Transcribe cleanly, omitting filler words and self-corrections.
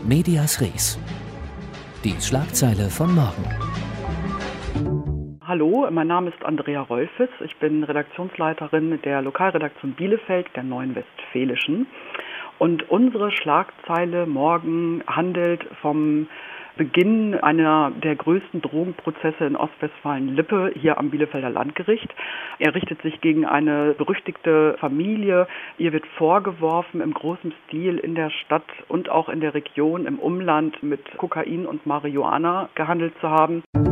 Medias Res. Die Schlagzeile von morgen. Hallo, mein Name ist Andrea Rolfes. Ich bin Redaktionsleiterin der Lokalredaktion Bielefeld der Neuen Westfälischen. Und unsere Schlagzeile morgen handelt vom Beginn einer der größten Drogenprozesse in Ostwestfalen-Lippe, hier am Bielefelder Landgericht. Er richtet sich gegen eine berüchtigte Familie. Ihr wird vorgeworfen, im großen Stil in der Stadt und auch in der Region im Umland mit Kokain und Marihuana gehandelt zu haben.